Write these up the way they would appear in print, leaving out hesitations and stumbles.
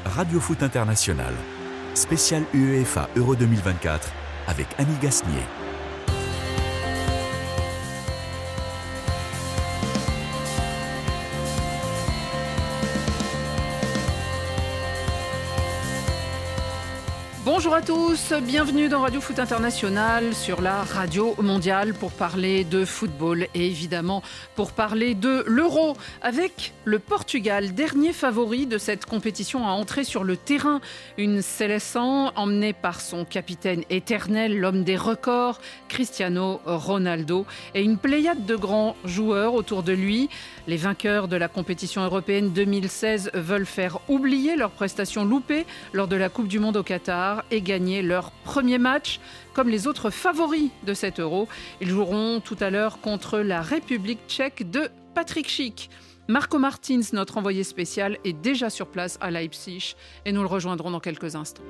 Radio Foot International, spécial UEFA Euro 2024 avec Annie Gasnier. Bonjour à tous, bienvenue dans Radio Foot International sur la radio mondiale pour parler de football et évidemment pour parler de l'Euro avec le Portugal, dernier favori de cette compétition à entrer sur le terrain. Une sélection emmenée par son capitaine éternel, l'homme des records, Cristiano Ronaldo, et une pléiade de grands joueurs autour de lui. Les vainqueurs de la compétition européenne 2016 veulent faire oublier leurs prestations loupées lors de la Coupe du Monde au Qatar et gagner leur premier match. Comme les autres favoris de cet Euro, ils joueront tout à l'heure contre la République tchèque de Patrick Schick. Marco Martins, notre envoyé spécial, est déjà sur place à Leipzig et nous le rejoindrons dans quelques instants.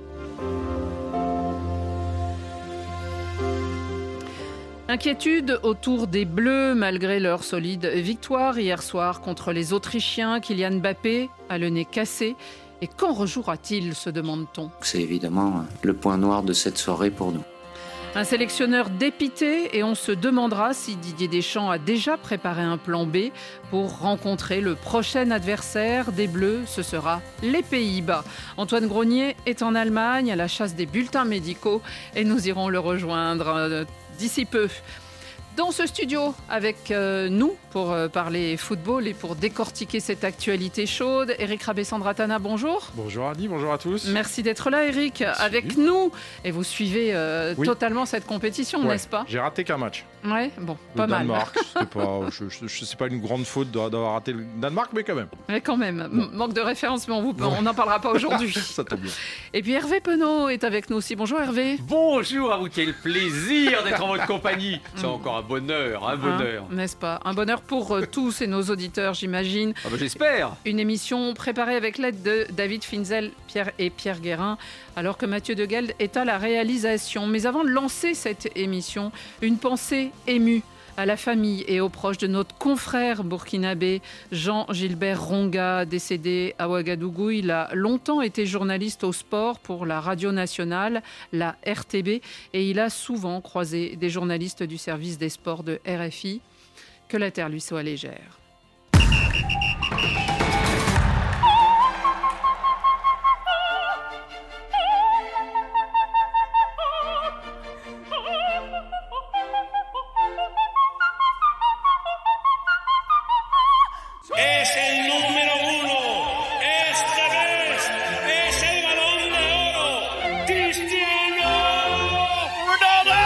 Inquiétude autour des Bleus malgré leur solide victoire hier soir contre les Autrichiens. Kylian Mbappé a le nez cassé. Et quand rejouera-t-il, se demande-t-on ? C'est évidemment le point noir de cette soirée pour nous. Un sélectionneur dépité et on se demandera si Didier Deschamps a déjà préparé un plan B pour rencontrer le prochain adversaire des Bleus. Ce sera les Pays-Bas. Antoine Grenier est en Allemagne à la chasse des bulletins médicaux et nous irons le rejoindre d'ici peu. Dans ce studio avec nous pour parler football et pour décortiquer cette actualité chaude, Eric Rabessandratana, bonjour. Bonjour Adi, bonjour à tous. Merci d'être là Eric, avec nous. Et vous suivez totalement cette compétition, n'est-ce pas ? J'ai raté qu'un match. Ouais, bon, le pas Danemark, mal. c'est pas une grande faute d'avoir raté le Danemark, mais quand même. Mais quand même, manque de référence, mais on n'en parlera pas aujourd'hui. Ça tombe bien. Et puis Hervé Penaud est avec nous aussi. Bonjour Hervé. Bonjour à vous, quel plaisir d'être en votre compagnie. C'est encore un bonheur, n'est-ce pas ? Un bonheur pour tous et nos auditeurs, j'imagine. Ah bah j'espère. Une émission préparée avec l'aide de David Finzel et Pierre Guérin, alors que Mathieu Degeld est à la réalisation. Mais avant de lancer cette émission, une pensée émue à la famille et aux proches de notre confrère burkinabé Jean-Gilbert Ronga, décédé à Ouagadougou. Il a longtemps été journaliste au sport pour la radio nationale, la RTB, et il a souvent croisé des journalistes du service des sports de RFI. Que la terre lui soit légère. Es el número 1. Esta vez es el Balón de Oro. Cristiano Ronaldo.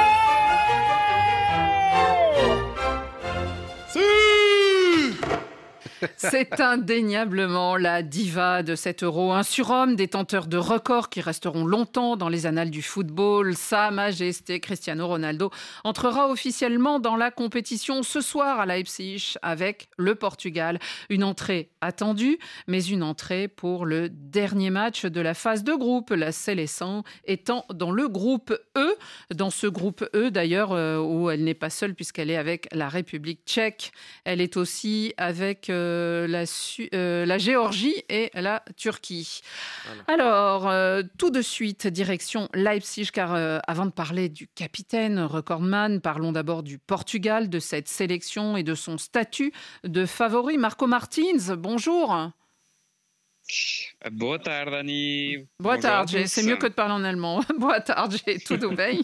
C'est indéniablement la diva de cet Euro, un surhomme, détenteur de records qui resteront longtemps dans les annales du football. Sa Majesté Cristiano Ronaldo entrera officiellement dans la compétition ce soir à Leipzig avec le Portugal. Une entrée attendue, mais une entrée pour le dernier match de la phase de groupe, la sélection étant dans le groupe E. Dans ce groupe E, d'ailleurs, où elle n'est pas seule puisqu'elle est avec la République tchèque. Elle est aussi avec la Géorgie et la Turquie. Voilà. Alors, tout de suite, direction Leipzig, car avant de parler du capitaine recordman, parlons d'abord du Portugal, de cette sélection et de son statut de favori. Marco Martins, bonjour. Boa tarde, Annie. Boa tarde, c'est mieux que de parler en allemand. Boa tarde, tudo bem?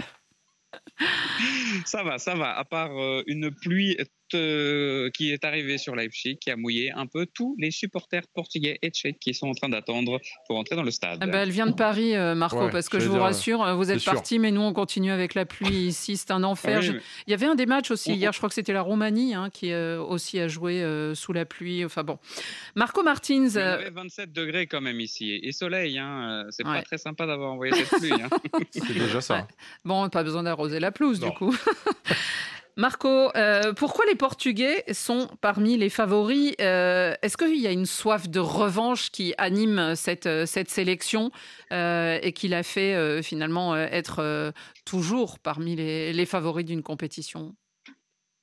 Ça va, à part une pluie qui est arrivée sur Leipzig, qui a mouillé un peu tous les supporters portugais et tchèques qui sont en train d'attendre pour entrer dans le stade. Elle vient de Paris, Marco, parce que je vous rassure, vous êtes partis, mais nous on continue avec la pluie ici, c'est un enfer. Oui, il y avait un des matchs aussi hier, je crois que c'était la Roumanie qui aussi a joué sous la pluie. Enfin bon, Marco Martins. Il y avait 27 degrés quand même ici et soleil, c'est pas très sympa d'avoir envoyé cette pluie. C'est déjà ça. Ouais. Bon, pas besoin d'arroser la pelouse du coup. Marco, pourquoi les Portugais sont parmi les favoris ? Est-ce qu'il y a une soif de revanche qui anime cette sélection et qui l'a fait finalement être toujours parmi les favoris d'une compétition ?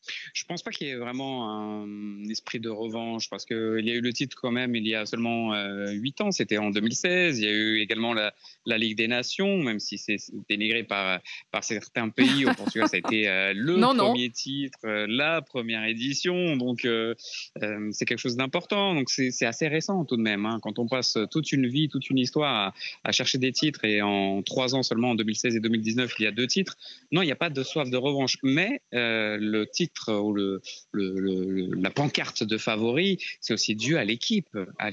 Je pense pas qu'il y ait vraiment un esprit de revanche parce qu'il y a eu le titre quand même il y a seulement 8 ans, c'était en 2016. Il y a eu également la Ligue des Nations, même si c'est dénigré par certains pays. Au Portugal, ça a été premier titre, la première édition. Donc, c'est quelque chose d'important. Donc, c'est assez récent tout de même. Hein, quand on passe toute une vie, toute une histoire à chercher des titres et en 3 ans seulement, en 2016 et 2019, il y a 2 titres. Non, il n'y a pas de soif de revanche. Mais le titre ou la pancarte de favori, c'est aussi dû à l'équipe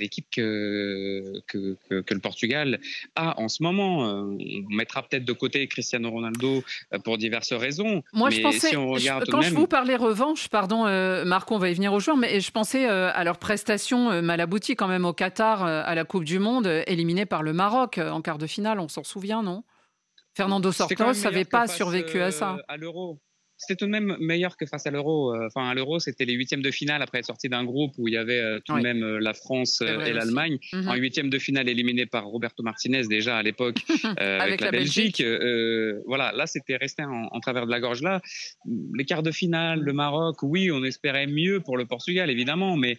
que le Portugal a en ce moment. On mettra peut-être de côté Cristiano Ronaldo pour diverses raisons. Moi, mais je pensais, si on regarde quand je vous parlais revanche, pardon, Marco, on va y venir aux joueurs, mais je pensais à leur prestation mal aboutie quand même au Qatar à la Coupe du Monde, éliminée par le Maroc en quart de finale, on s'en souvient, non? Fernando Santos n'avait pas survécu à ça. À l'Euro. C'était tout de même meilleur que face à l'Euro. Enfin, à l'Euro, c'était les 8e de finale après être sorti d'un groupe où il y avait tout de même la France et l'Allemagne. En 8e de finale, éliminé par Roberto Martinez déjà à l'époque avec la Belgique. Voilà, là, c'était resté en travers de la gorge. Là, les quarts de finale, le Maroc, oui, on espérait mieux pour le Portugal, évidemment, mais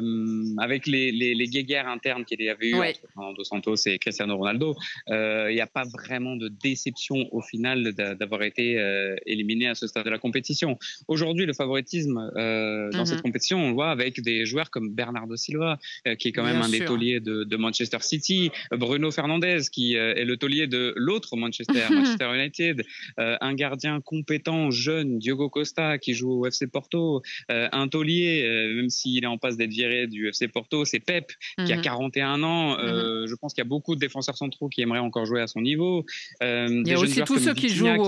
avec les guéguerres internes qu'il y avait eu entre Fernando Santos et Cristiano Ronaldo, il n'y a pas vraiment de déception au final d'avoir été éliminé à ce stade de la compétition. Aujourd'hui, le favoritisme dans cette compétition, on le voit avec des joueurs comme Bernardo Silva, qui est quand même un des tauliers de Manchester City, Bruno Fernandes, qui est le taulier de l'autre Manchester United, un gardien compétent, jeune, Diogo Costa, qui joue au FC Porto, un taulier, même s'il est en passe d'être viré du FC Porto, c'est Pep, qui a 41 ans. Je pense qu'il y a beaucoup de défenseurs centraux qui aimeraient encore jouer à son niveau. Il y a aussi tous ceux qui jouent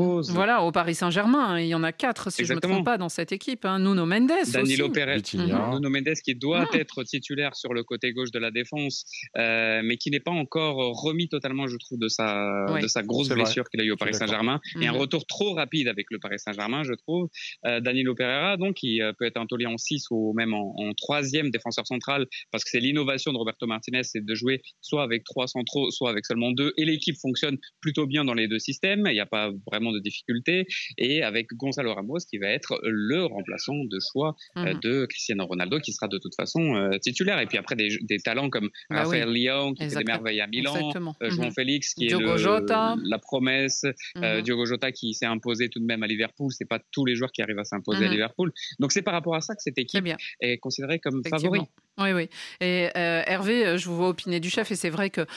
au Paris Saint-Germain. Il y en a 4, si je ne me trompe pas, dans cette équipe. Nuno Mendes Danilo aussi. Pereira, Nuno Mendes qui doit être titulaire sur le côté gauche de la défense, mais qui n'est pas encore remis totalement, je trouve, de sa grosse blessure qu'il a eu au Paris Saint-Germain. Et un retour trop rapide avec le Paris Saint-Germain, je trouve. Danilo Pereira, donc, qui peut être un taulier en 6 ou même en 3e défenseur central, parce que c'est l'innovation de Roberto Martinez, c'est de jouer soit avec 3 centraux, soit avec seulement 2. Et l'équipe fonctionne plutôt bien dans les 2 systèmes. Il n'y a pas vraiment de difficulté. Et avec Gonzalo Ramos qui va être le remplaçant de choix de Cristiano Ronaldo, qui sera de toute façon titulaire. Et puis après des talents comme Raphaël Leão qui fait des merveilles à Milan, João Félix qui Diogo Jota. La promesse, Diogo Jota qui s'est imposé tout de même à Liverpool. C'est pas tous les joueurs qui arrivent à s'imposer à Liverpool. Donc c'est par rapport à ça que cette équipe est considérée comme favori. Oui. Et Hervé, je vous vois opiner du chef, et c'est vrai que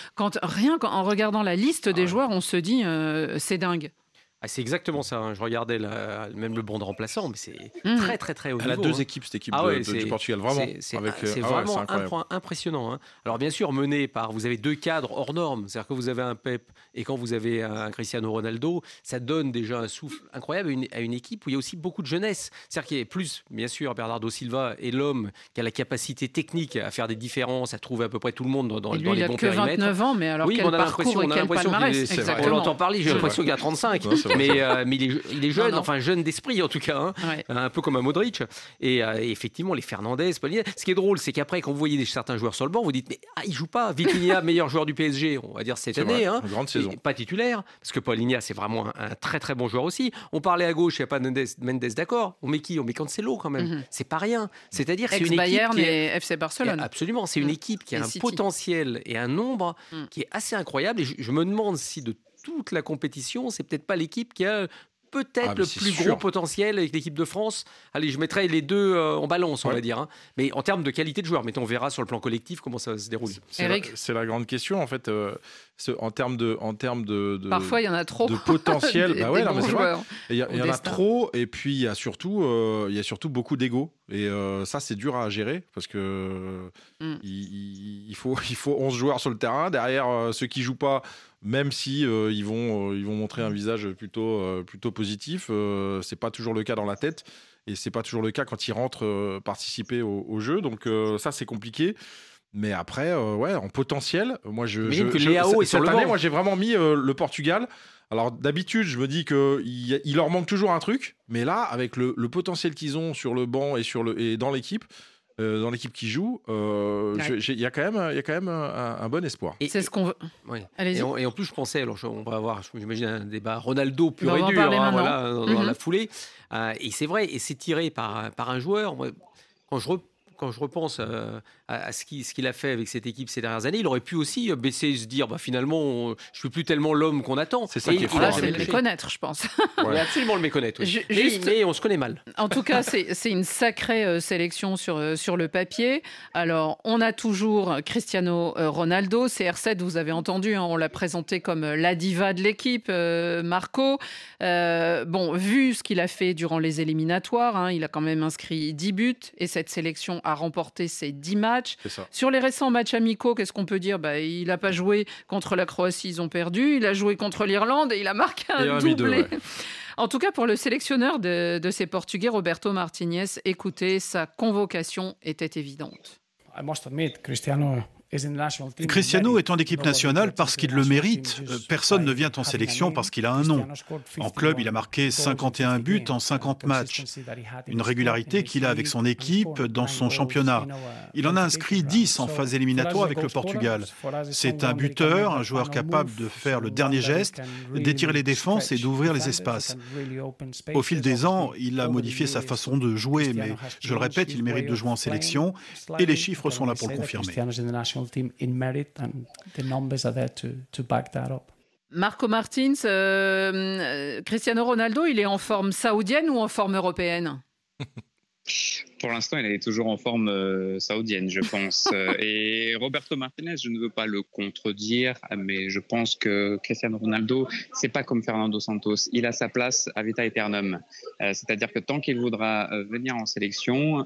en regardant la liste des joueurs, on se dit c'est dingue. C'est exactement ça. Hein. Je regardais même le banc de remplaçant, mais c'est très très très haut niveau. Elle a 2 équipes, cette équipe du Portugal, vraiment. C'est vraiment impressionnant. Hein. Alors bien sûr, mené par, vous avez 2 cadres hors normes. C'est-à-dire que vous avez un Pep et quand vous avez un Cristiano Ronaldo, ça donne déjà un souffle incroyable à une équipe où il y a aussi beaucoup de jeunesse. C'est-à-dire qu'il y a plus, bien sûr, Bernardo Silva est l'homme qui a la capacité technique à faire des différences, à trouver à peu près tout le monde dans les bons périmètres. Il n'a que 29 ans, mais alors quel parcours et quel palmarès. On l'entend parler, j'ai l'impression qu'il a 35. Mais il est jeune, enfin jeune d'esprit en tout cas, un peu comme un Modric. Et effectivement, les Fernandes, ce qui est drôle, c'est qu'après, quand vous voyez certains joueurs sur le banc, vous dites, mais il joue pas. Vitinha, meilleur joueur du PSG, on va dire cette année. Une grande saison. Pas titulaire, parce que Paulinho, c'est vraiment un très très bon joueur aussi. On parlait à gauche, il n'y a pas Mendes, d'accord. On met qui ? On met Cancelo quand même. C'est pas rien. C'est-à-dire, c'est une équipe Bayern et FC Barcelone. Absolument, c'est une équipe qui a un potentiel et un nombre qui est assez incroyable. Et je me demande si de toute la compétition, c'est peut-être pas l'équipe qui a peut-être le plus gros potentiel avec l'équipe de France. Allez, je mettrai les 2 en balance, on va dire. Hein. Mais en termes de qualité de joueur, on verra sur le plan collectif comment ça se déroule. C'est la grande question, en fait. En termes de parfois, il y en a trop. De potentiel. C'est vrai. Il y en a trop, et puis il y a surtout beaucoup d'ego. Et ça, c'est dur à gérer parce que il faut 11 joueurs sur le terrain. Derrière, ceux qui jouent pas, même si ils vont montrer un visage plutôt positif, c'est pas toujours le cas dans la tête. Et c'est pas toujours le cas quand ils rentrent participer au jeu. Donc ça, c'est compliqué. Mais après, en potentiel, moi, cette année, moi, j'ai vraiment mis le Portugal. Alors, d'habitude, je me dis qu'il leur manque toujours un truc. Mais là, avec le potentiel qu'ils ont sur le banc et dans l'équipe, dans l'équipe qui joue, il y a quand même un bon espoir. Et c'est ce qu'on veut. Oui. Et en plus, je pensais, on va avoir, j'imagine, un débat Ronaldo pur et dur dans la foulée. Et c'est vrai, et c'est tiré par un joueur. Moi, quand je repense à ce qu'il a fait avec cette équipe ces dernières années, il aurait pu aussi baisser et se dire finalement, je ne suis plus tellement l'homme qu'on attend. C'est ça qu'il faut. C'est le méconnaître, je pense. Ouais. Absolument le méconnaître. Oui. Mais on se connaît mal. En tout cas, c'est une sacrée sélection sur le papier. Alors, on a toujours Cristiano Ronaldo. CR7, vous avez entendu, on l'a présenté comme la diva de l'équipe, Marco. Vu ce qu'il a fait durant les éliminatoires, il a quand même inscrit 10 buts et cette sélection a remporté ses 10 matchs. Sur les récents matchs amicaux, qu'est-ce qu'on peut dire ? Il n'a pas joué contre la Croatie, ils ont perdu. Il a joué contre l'Irlande et il a marqué un doublé. En tout cas, pour le sélectionneur de ces Portugais, Roberto Martinez, écoutez, sa convocation était évidente. Cristiano est en équipe nationale parce qu'il le mérite. Personne ne vient en sélection parce qu'il a un nom. En club, il a marqué 51 buts en 50 matchs. Une régularité qu'il a avec son équipe dans son championnat. Il en a inscrit 10 en phase éliminatoire avec le Portugal. C'est un buteur, un joueur capable de faire le dernier geste, d'étirer les défenses et d'ouvrir les espaces. Au fil des ans, il a modifié sa façon de jouer, mais je le répète, il mérite de jouer en sélection et les chiffres sont là pour le confirmer. Team in merit and the numbers are there to back that up. Marco Martins, Cristiano Ronaldo, il est en forme saoudienne ou en forme européenne ? Pour l'instant, il est toujours en forme saoudienne, je pense. Et Roberto Martinez, je ne veux pas le contredire, mais je pense que Cristiano Ronaldo, c'est pas comme Fernando Santos. Il a sa place à vita aeternum. C'est-à-dire que tant qu'il voudra venir en sélection,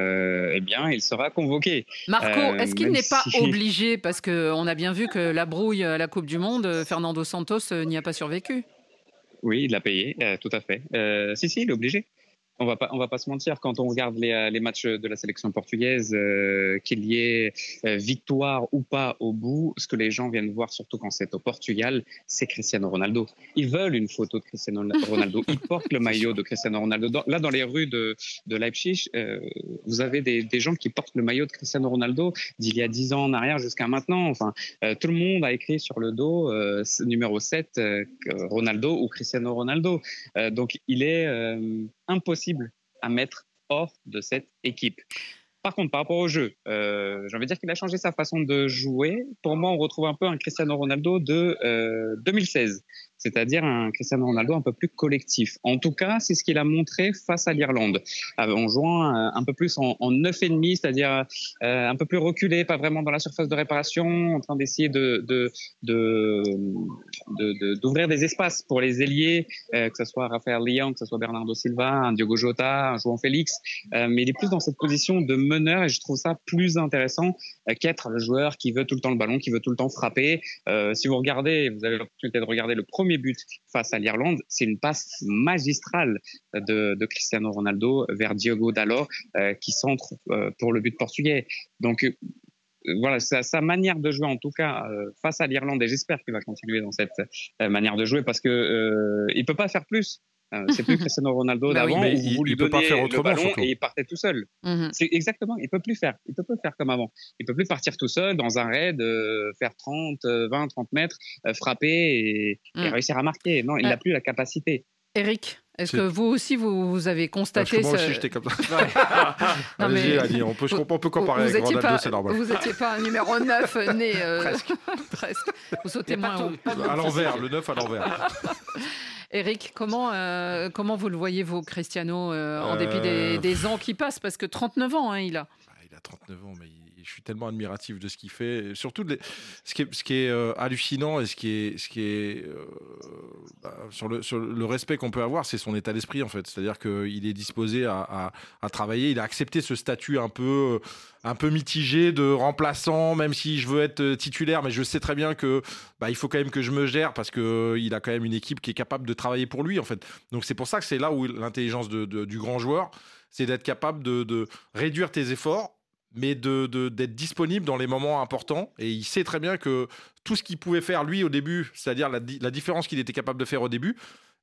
il sera convoqué. Marco, est-ce qu'il n'est pas obligé ? Parce qu'on a bien vu que la brouille à la Coupe du Monde, Fernando Santos n'y a pas survécu. Oui, il l'a payé, tout à fait. Si, il est obligé. On va pas se mentir, quand on regarde les matchs de la sélection portugaise, qu'il y ait victoire ou pas au bout, ce que les gens viennent voir, surtout quand c'est au Portugal, c'est Cristiano Ronaldo. Ils veulent une photo de Cristiano Ronaldo. Ils portent le maillot de Cristiano Ronaldo. Dans les rues de Leipzig, vous avez des gens qui portent le maillot de Cristiano Ronaldo d'il y a 10 ans en arrière jusqu'à maintenant. Enfin, tout le monde a écrit sur le dos numéro 7, Ronaldo ou Cristiano Ronaldo. Donc, il est impossible à mettre hors de cette équipe. Par contre, par rapport au jeu, j'ai envie de dire qu'il a changé sa façon de jouer. Pour moi, on retrouve un peu un Cristiano Ronaldo de 2016, c'est-à-dire un Cristiano Ronaldo un peu plus collectif. En tout cas, c'est ce qu'il a montré face à l'Irlande, en jouant un peu plus en 9,5, c'est-à-dire un peu plus reculé, pas vraiment dans la surface de réparation, en train d'essayer d'ouvrir des espaces pour les ailiers, que ce soit Rafael Leão, que ce soit Bernardo Silva, un Diogo Jota, un João Félix, mais il est plus dans cette position de meneur et je trouve ça plus intéressant qu'être le joueur qui veut tout le temps le ballon, qui veut tout le temps frapper. Si vous regardez, vous avez l'opportunité de regarder le premier but face à l'Irlande, c'est une passe magistrale de Cristiano Ronaldo vers Diogo Dalot qui centre pour le but portugais. Donc voilà, sa manière de jouer en tout cas face à l'Irlande, et j'espère qu'il va continuer dans cette manière de jouer parce que il peut pas faire plus. C'est plus Cristiano Ronaldo d'avant où vous lui donnez le ballon et il partait tout seul. C'est exactement, il peut plus faire comme avant. Il peut plus partir tout seul dans un raid, faire 30 mètres, frapper et réussir à marquer. Non, il n'a plus la capacité. Eric, est-ce que vous aussi vous avez constaté moi aussi j'étais comme ça. Allez, on peut comparer avec Ronaldo, c'est normal. Vous n'étiez pas un numéro 9 né presque. Vous sautez moins haut. À l'envers, le 9 à l'envers. Eric, comment vous le voyez, vous, Cristiano, en dépit des ans qui passent ? Parce que 39 ans, il a. Il a 39 ans, mais je suis tellement admiratif de ce qu'il fait. Et surtout, ce qui est hallucinant et ce qui est sur le respect qu'on peut avoir, c'est son état d'esprit, en fait. C'est-à-dire qu'il est disposé à travailler. Il a accepté ce statut un peu mitigé de remplaçant, même si je veux être titulaire, mais je sais très bien que il faut quand même que je me gère parce qu'il a quand même une équipe qui est capable de travailler pour lui, en fait. Donc c'est pour ça que c'est là où l'intelligence du grand joueur, c'est d'être capable de réduire tes efforts, mais d'être disponible dans les moments importants. Et il sait très bien que tout ce qu'il pouvait faire lui au début, c'est-à-dire la différence qu'il était capable de faire au début,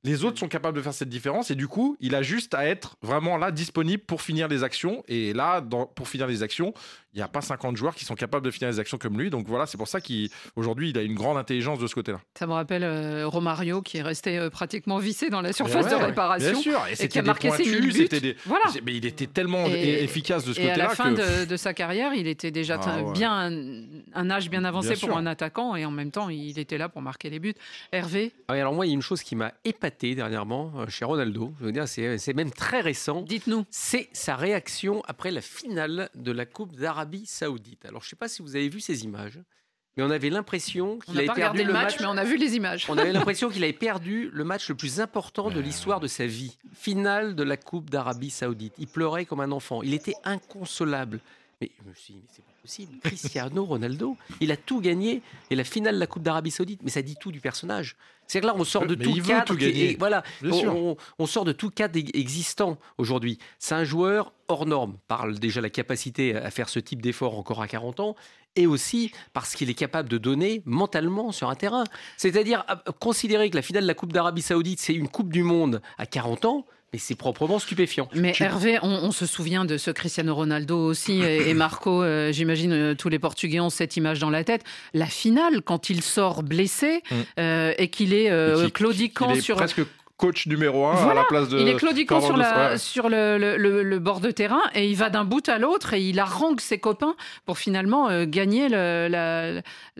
Les autres sont capables de faire cette différence et du coup, il a juste à être vraiment là, disponible pour finir les actions. Et là, pour finir les actions, il n'y a pas 50 joueurs qui sont capables de finir les actions comme lui. Donc voilà, c'est pour ça qu'aujourd'hui, il a une grande intelligence de ce côté-là. Ça me rappelle Romario qui est resté pratiquement vissé dans la surface de réparation. Bien sûr, et qui a marqué ses 1000 buts. Voilà. Mais il était tellement efficace de ce côté-là. Et à la fin de sa carrière, il était déjà bien un âge bien avancé pour un attaquant et en même temps, il était là pour marquer les buts. Hervé ? Alors moi, il y a une chose qui m'a épaté dernièrement chez Ronaldo, je veux dire, c'est même très récent. Dites-nous. C'est sa réaction après la finale de la Coupe d'Arabie Saoudite. Alors je ne sais pas si vous avez vu ces images, mais on avait l'impression qu'il avait perdu le match, mais on a vu les images. On avait l'impression qu'il avait perdu le match le plus important de l'histoire de sa vie. Finale de la Coupe d'Arabie Saoudite. Il pleurait comme un enfant. Il était inconsolable. Mais je me suis dit, mais c'est pas possible. Cristiano Ronaldo, il a tout gagné. Et la finale de la Coupe d'Arabie Saoudite, mais ça dit tout du personnage. C'est que là, on sort de tout cadre. Voilà, on sort de tout cadre existant aujourd'hui. C'est un joueur hors norme. Parle déjà la capacité à faire ce type d'effort encore à 40 ans. Et aussi parce qu'il est capable de donner mentalement sur un terrain. C'est-à-dire, considérer que la finale de la Coupe d'Arabie Saoudite, c'est une Coupe du Monde à 40 ans, mais c'est proprement stupéfiant. Mais Hervé, on se souvient de ce Cristiano Ronaldo aussi, et Marco, j'imagine tous les Portugais ont cette image dans la tête. La finale, quand il sort blessé et qu'il est claudiquant sur... presque coach numéro 1 à la place de... Il est claudiquant sur le bord de terrain et il va d'un bout à l'autre et il harangue ses copains pour finalement gagner la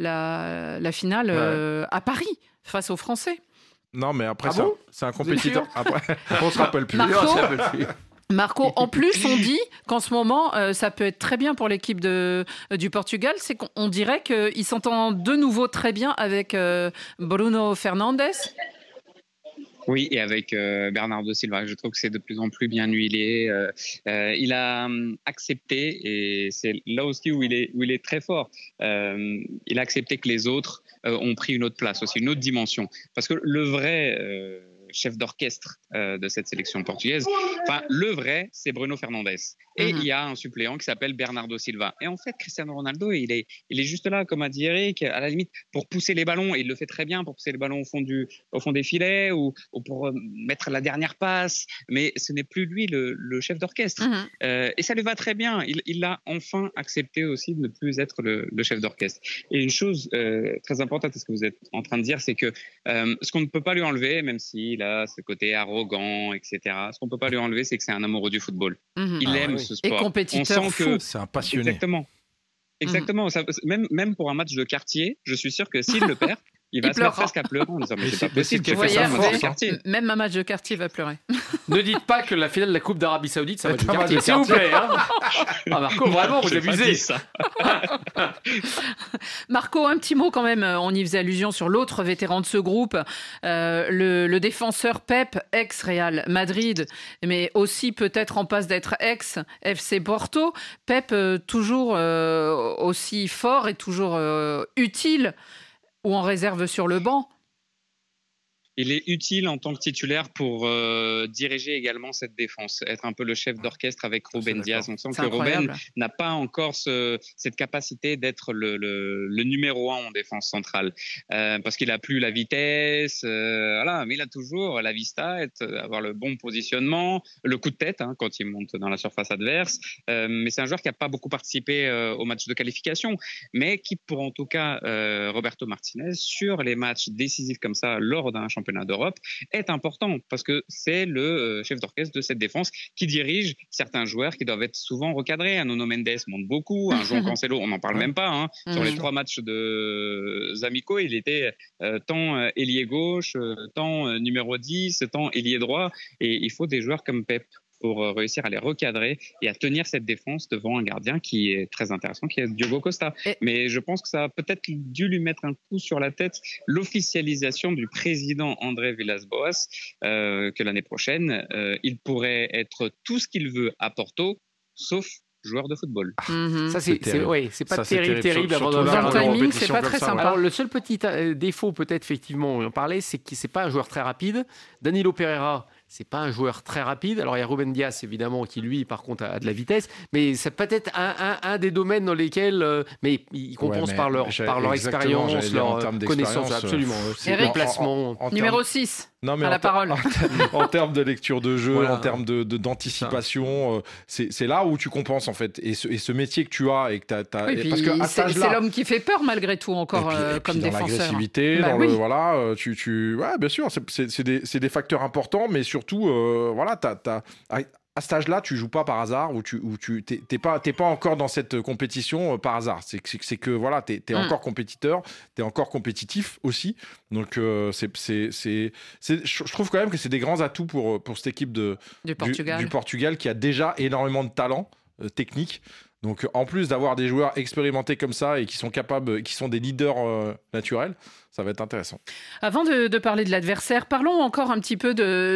finale à Paris face aux Français. Non, mais après, c'est un compétiteur. Après, on se rappelle plus. Marco, en plus, on dit qu'en ce moment, ça peut être très bien pour l'équipe du Portugal. C'est qu'on dirait qu'il s'entend de nouveau très bien avec Bruno Fernandes. Oui, et avec Bernardo Silva, je trouve que c'est de plus en plus bien huilé. Il a accepté, et c'est là aussi où il est très fort, il a accepté que les autres ont pris une autre place aussi, une autre dimension. Parce que le vrai chef d'orchestre de cette sélection portugaise, le vrai, c'est Bruno Fernandes. Et il y a un suppléant qui s'appelle Bernardo Silva. Et en fait, Cristiano Ronaldo, il est juste là, comme a dit Eric, à la limite, pour pousser les ballons. Et il le fait très bien, pour pousser les ballons au fond des filets ou pour mettre la dernière passe. Mais ce n'est plus lui le chef d'orchestre. Et ça lui va très bien. Il a enfin accepté aussi de ne plus être le chef d'orchestre. Et une chose très importante à ce que vous êtes en train de dire, c'est que ce qu'on ne peut pas lui enlever, même s'il a ce côté arrogant, etc., ce qu'on ne peut pas lui enlever, c'est que c'est un amoureux du football. Il aime ce sport. Et compétiteur on sent fou. C'est un passionné. Exactement. Ça, même pour un match de quartier, je suis sûr que s'il le perd, il va se mettre presque à pleurer en disant mais c'est pas possible. Même un match de quartier va pleurer. Ne dites pas que la finale de la Coupe d'Arabie Saoudite, ça va être un quartier, s'il vous plaît. Marco, vraiment, vous abusez. Marco, un petit mot quand même. On y faisait allusion sur l'autre vétéran de ce groupe, le défenseur Pep, ex-Real Madrid, mais aussi peut-être en passe d'être ex-FC Porto. Pep, toujours aussi fort et toujours utile, ou en réserve sur le banc. Il est utile en tant que titulaire pour diriger également cette défense, être un peu le chef d'orchestre avec Ruben Diaz. On sent que Ruben n'a pas encore cette capacité d'être le numéro 1 en défense centrale, parce qu'il n'a plus la vitesse, mais il a toujours la vista, avoir le bon positionnement, le coup de tête quand il monte dans la surface adverse. Mais c'est un joueur qui n'a pas beaucoup participé au match de qualification, mais qui, pour en tout cas Roberto Martinez, sur les matchs décisifs comme ça, lors d'un championnat d'Europe, est important parce que c'est le chef d'orchestre de cette défense qui dirige certains joueurs qui doivent être souvent recadrés. Nuno Mendes monte beaucoup, João Cancelo, on n'en parle même pas. Sur les 3 matchs de Amico, il était tant ailier gauche, tant numéro 10, tant ailier droit. Et il faut des joueurs comme Pep pour réussir à les recadrer et à tenir cette défense devant un gardien qui est très intéressant, qui est Diogo Costa. Mais je pense que ça a peut-être dû lui mettre un coup sur la tête, l'officialisation du président André Villas-Boas, que l'année prochaine, il pourrait être tout ce qu'il veut à Porto, sauf joueur de football. Ça, c'est pas terrible avant de faire le timing, c'est pas très sympa. Alors, le seul petit défaut, peut-être, effectivement, on en parlait, c'est que c'est pas un joueur très rapide. Danilo Pereira, c'est pas un joueur très rapide. Alors, il y a Ruben Dias, évidemment, qui, lui, par contre, a de la vitesse. Mais c'est peut-être un des domaines dans lesquels... mais ils compensent par leur expérience, leur connaissance, absolument. Eric, placement. numéro 6. Non, mais à la parole. En termes de lecture de jeu, Voilà. en termes d'anticipation, c'est là où tu compenses en fait. Et ce métier que tu as et que t'as Oui, puis parce que à cet c'est âge-là, l'homme qui fait peur malgré tout encore et puis comme dans défenseur. l'agressivité, Bah dans oui. voilà, ouais, bien sûr, c'est des facteurs importants, mais surtout, voilà, à cet âge-là, tu joues pas par hasard ou t'es pas encore dans cette compétition par hasard. C'est que voilà, t'es encore compétiteur, t'es encore compétitif aussi. Donc je trouve quand même que c'est des grands atouts pour cette équipe du Portugal qui a déjà énormément de talent technique. Donc en plus d'avoir des joueurs expérimentés comme ça et qui sont capables, qui sont des leaders naturels, ça va être intéressant. Avant de parler de l'adversaire, parlons encore un petit peu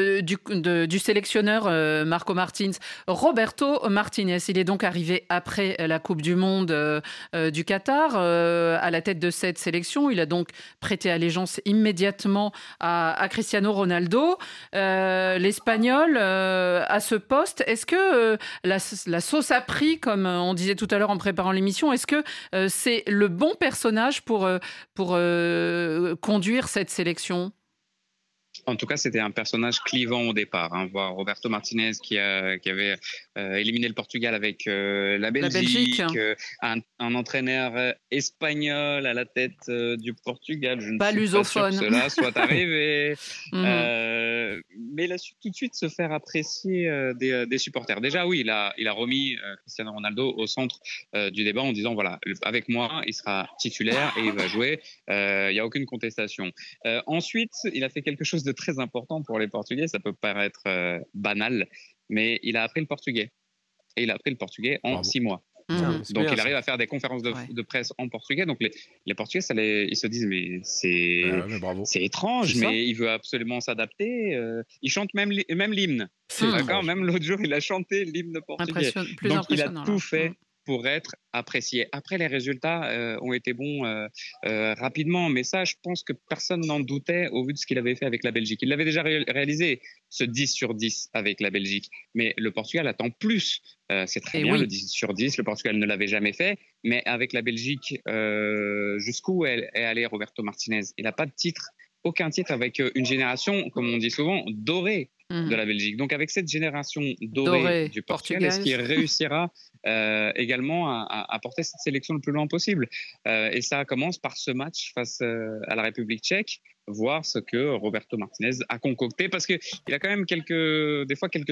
du sélectionneur Marco Martins. Roberto Martinez, il est donc arrivé après la Coupe du Monde du Qatar à la tête de cette sélection. Il a donc prêté allégeance immédiatement à Cristiano Ronaldo. L'Espagnol à ce poste, est-ce que la sauce a pris, comme on disait tout à l'heure en préparant l'émission, est-ce que c'est le bon personnage pour conduire cette sélection? En tout cas, c'était un personnage clivant au départ. Voir Roberto Martinez qui avait éliminé le Portugal avec la Belgique. Un entraîneur espagnol à la tête du Portugal. Je ne pas suis lusophone. pas sûr que cela soit arrivé. Mais il a su tout de suite se faire apprécier des supporters. Déjà, oui, il a remis Cristiano Ronaldo au centre du débat en disant, voilà, avec moi, il sera titulaire et il va jouer. Il n'y a aucune contestation. Ensuite, il a fait quelque chose de très important pour les Portugais. Ça peut paraître banal, mais il a appris le portugais. Et il a appris le portugais en 6 mois. Donc il arrive à faire des conférences de presse en portugais. Donc les Portugais, ils se disent mais c'est étrange, mais il veut absolument s'adapter. Il chante même l'hymne. D'accord. Même l'autre jour, il a chanté l'hymne portugais. Donc il a tout fait pour être apprécié. Après, les résultats ont été bons rapidement, mais ça, je pense que personne n'en doutait au vu de ce qu'il avait fait avec la Belgique. Il l'avait déjà réalisé, ce 10 sur 10 avec la Belgique, mais le Portugal attend plus. C'est très bien, le 10 sur 10, le Portugal ne l'avait jamais fait, mais avec la Belgique, jusqu'où est allé Roberto Martinez? Il n'a pas de titre, aucun titre, avec une génération, comme on dit souvent, dorée de la Belgique. Donc avec cette génération dorée du Portugal, est-ce qu'il réussira également à porter cette sélection le plus loin possible? Et ça commence par ce match face à la République tchèque, voir ce que Roberto Martinez a concocté, parce qu'il a quand même des fois quelques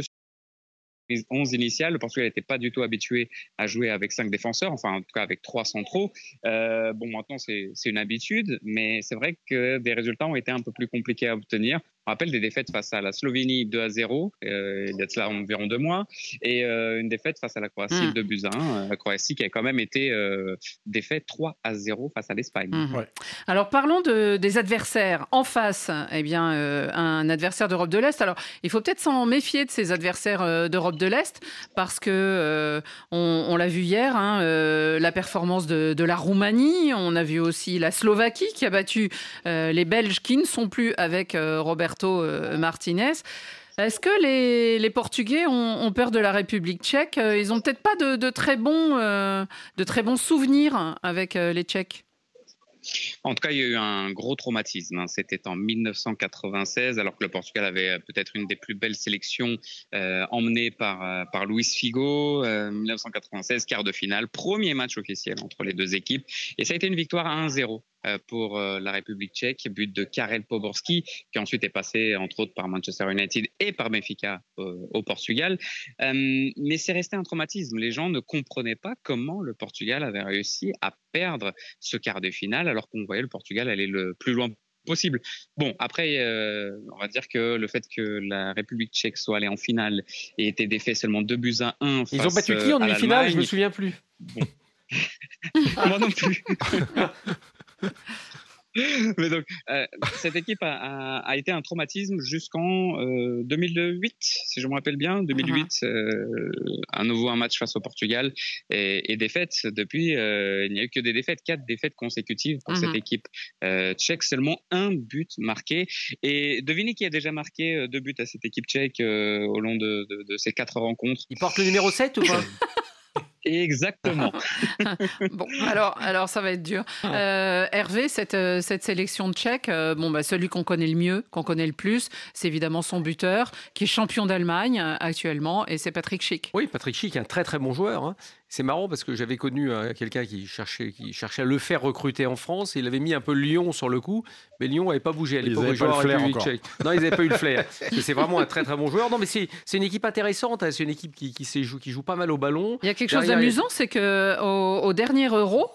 11 initiales. Le Portugal n'était pas du tout habitué à jouer avec 5 défenseurs, enfin en tout cas avec 3 centraux. Maintenant c'est une habitude, mais c'est vrai que des résultats ont été un peu plus compliqués à obtenir. On rappelle des défaites face à la Slovénie 2-0, il y a de cela environ 2 mois, et une défaite face à la Croatie 2-1. La Croatie qui a quand même été défaite 3-0 face à l'Espagne. Alors parlons des adversaires. En face, un adversaire d'Europe de l'Est. Alors il faut peut-être s'en méfier de ces adversaires d'Europe de l'Est, parce que on l'a vu hier, la performance de la Roumanie. On a vu aussi la Slovaquie qui a battu les Belges qui ne sont plus avec Roberto Martinez. Est-ce que les Portugais ont peur de la République tchèque? Ils n'ont peut-être pas de très bons souvenirs avec les Tchèques. En tout cas, il y a eu un gros traumatisme. C'était en 1996, alors que le Portugal avait peut-être une des plus belles sélections emmenées par Luís Figo. 1996, quart de finale, premier match officiel entre les deux équipes. Et ça a été une victoire à 1-0. Pour la République tchèque, but de Karel Poborský, qui ensuite est passé entre autres par Manchester United et par Benfica au Portugal. Mais c'est resté un traumatisme. Les gens ne comprenaient pas comment le Portugal avait réussi à perdre ce quart de finale alors qu'on voyait le Portugal aller le plus loin possible. Bon, après, on va dire que le fait que la République tchèque soit allée en finale et était défait seulement 2-1. Ils ont battu qui en demi-finale? Je me souviens plus. Bon. Moi non plus. Mais donc, cette équipe a été un traumatisme jusqu'en 2008, si je me rappelle bien. 2008, à nouveau un match face au Portugal et défaite. Depuis, il n'y a eu que des défaites, 4 défaites consécutives pour cette équipe tchèque. Seulement 1 but marqué. Et devinez qui a déjà marqué 2 buts à cette équipe tchèque au long de ces 4 rencontres. Il porte le numéro 7 ou pas? Exactement. Bon, alors ça va être dur. Hervé, cette sélection tchèque, celui qu'on connaît le mieux, qu'on connaît le plus, c'est évidemment son buteur, qui est champion d'Allemagne actuellement, et c'est Patrick Schick. Oui, Patrick Schick, un très très bon joueur. Hein. C'est marrant parce que j'avais connu quelqu'un qui cherchait à le faire recruter en France. Et il avait mis un peu Lyon sur le coup, mais Lyon n'avait pas bougé à l'époque. Ils n'avaient pas le flair encore. Non, ils n'avaient pas eu le flair. C'est vraiment un très très bon joueur. Non, mais c'est une équipe intéressante. Hein. C'est une équipe qui joue pas mal au ballon. Il y a quelque chose d'amusant, c'est que au dernier Euro,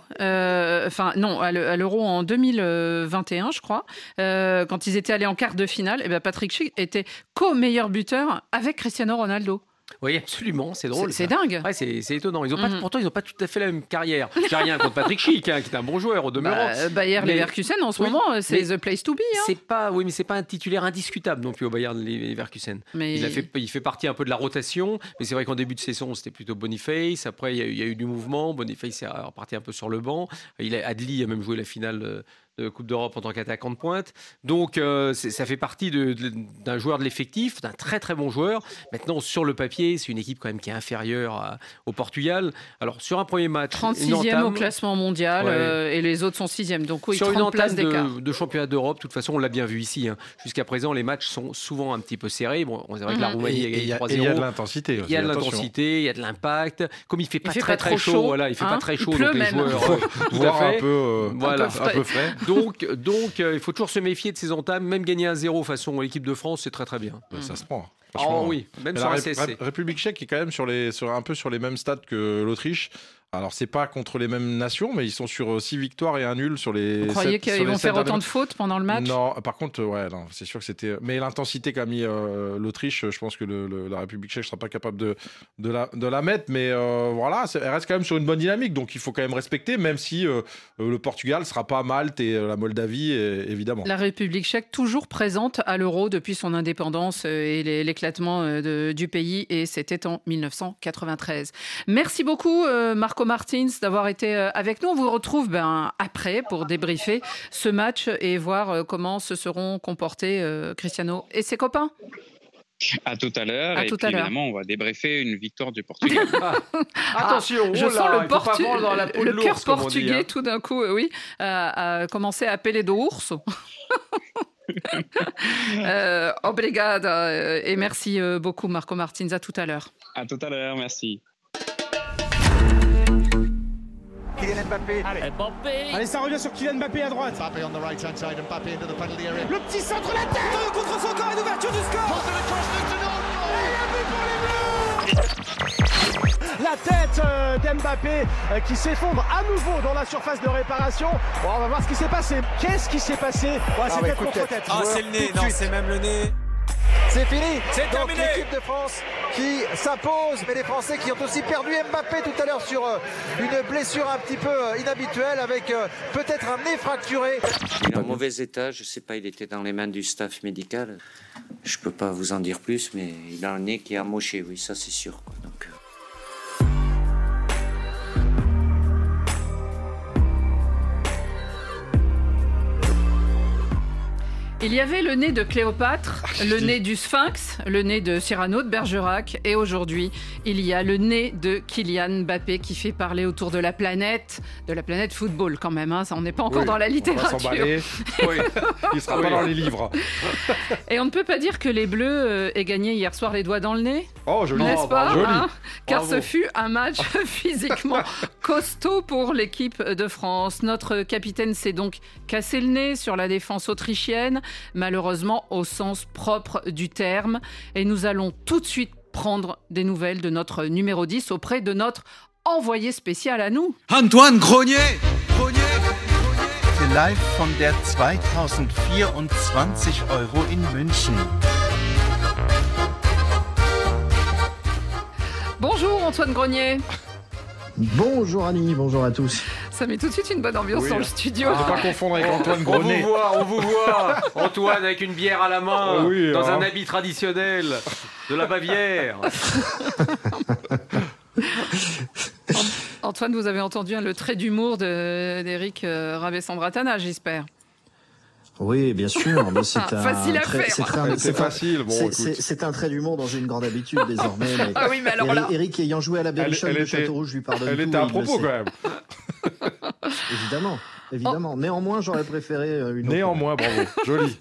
à l'Euro en 2021, je crois, quand ils étaient allés en quart de finale, Patrick Schick était co-meilleur buteur avec Cristiano Ronaldo. Oui, absolument, c'est drôle. C'est dingue. Ouais, c'est étonnant. Pourtant, ils n'ont pas tout à fait la même carrière. J'ai rien contre Patrick Schick, qui est un bon joueur au demeurant. Bayer Leverkusen, en ce moment, c'est the place to be. Hein. Mais c'est pas un titulaire indiscutable non plus au Bayer Leverkusen. Il fait partie un peu de la rotation, mais c'est vrai qu'en début de saison, c'était plutôt Boniface. Après, il y a eu du mouvement. Boniface est reparti un peu sur le banc. Adli a même joué la finale de Coupe d'Europe en tant qu'attaquant de pointe. Donc, ça fait partie d'un joueur de l'effectif, d'un très très bon joueur. Maintenant, sur le papier, c'est une équipe quand même qui est inférieure au Portugal. Alors, sur un premier match... 36e au classement mondial, et les autres sont 6e. Donc, oui, sur 30 places d'écart. De championnat d'Europe, de toute façon, on l'a bien vu ici. Hein. Jusqu'à présent, les matchs sont souvent un petit peu serrés. Bon, c'est vrai que la Roumanie a gagné 3-0. Il y a de l'intensité. Il y a de l'intensité, il y a de l'impact. Comme il ne fait pas très chaud, voilà, il fait pas très chaud, donc les joueurs... Voire un peu frais. Donc, il faut toujours se méfier de ces entames. Même gagner 1-0 façon l'équipe de France, c'est très très bien. Ça se prend. Oh oui, même sur la CSC. République tchèque est quand même un peu sur les mêmes stats que l'Autriche. Alors, c'est pas contre les mêmes nations, mais ils sont sur 6 victoires et 1 nul sur les. Vous croyez qu'ils vont faire autant de fautes pendant le match ? Non, par contre, c'est sûr que c'était. Mais l'intensité qu'a mis l'Autriche, je pense que la République tchèque ne sera pas capable de la mettre. Mais elle reste quand même sur une bonne dynamique. Donc, il faut quand même respecter, même si le Portugal ne sera pas Malte et la Moldavie, évidemment. La République tchèque, toujours présente à l'Euro depuis son indépendance et l'éclatement du pays. Et c'était en 1993. Merci beaucoup, Marco Martins, d'avoir été avec nous. On vous retrouve après pour débriefer ce match et voir comment se seront comportés Cristiano et ses copains. À tout à l'heure. Évidemment, on va débriefer une victoire du Portugal. Attention, je sens le cœur portugais tout d'un coup, a commencé à appeler de ours. Obrigada et merci beaucoup Marco Martins. À tout à l'heure. À tout à l'heure, merci. Kylian Mbappé. Allez, ça revient sur Kylian Mbappé à droite. Mbappé on the right hand side, Mbappé into the penalty area. Le petit centre, la tête. Contre son corps, une ouverture du score. Et un but pour les Bleus. La tête d'Mbappé qui s'effondre à nouveau dans la surface de réparation. Bon, on va voir ce qui s'est passé. Qu'est-ce qui s'est passé ? C'est tête contre tête. C'est le nez. Non, c'est même le nez. C'est fini. C'est donc terminé. L'équipe de France qui s'impose, mais les Français qui ont aussi perdu Mbappé tout à l'heure sur une blessure un petit peu inhabituelle avec peut-être un nez fracturé. Il est en mauvais état, je ne sais pas, il était dans les mains du staff médical. Je ne peux pas vous en dire plus, mais il a un nez qui est amoché, oui, ça c'est sûr. Donc, Il y avait le nez de Cléopâtre, le nez du Sphinx, le nez de Cyrano de Bergerac et aujourd'hui, il y a le nez de Kylian Mbappé qui fait parler autour de la planète football quand même, hein, ça on n'est pas encore dans la littérature. On va s'emballer. Il ne sera pas dans les livres. Et on ne peut pas dire que les Bleus aient gagné hier soir les doigts dans le nez. Oh, joli. N'est-ce pas, joli. Hein, car ce fut un match physiquement costaud pour l'équipe de France. Notre capitaine s'est donc cassé le nez sur la défense autrichienne, malheureusement au sens propre du terme. Et nous allons tout de suite prendre des nouvelles de notre numéro 10 auprès de notre envoyé spécial à nous. Antoine Grognier. Live von der 2024 Euro in München. Bonjour Antoine Grognier. Bonjour Annie, bonjour à tous. Ça met tout de suite une bonne ambiance dans le studio. Ne pas confondre avec Antoine Grognier. On vous voit, Antoine avec une bière à la main, dans un habit traditionnel de la Bavière. Antoine, vous avez entendu le trait d'humour d'Éric Rabessandratana, j'espère. Oui, bien sûr. Mais c'est facile à faire. C'est facile. Bon, c'est un trait d'humour dans une grande habitude désormais. Mais ah oui, mais alors là... Eric ayant joué à la Berrichonne de Châteauroux, je lui pardonne tout. Elle était à propos quand même. Évidemment. Néanmoins, j'aurais préféré une autre. Néanmoins, bravo. Joli.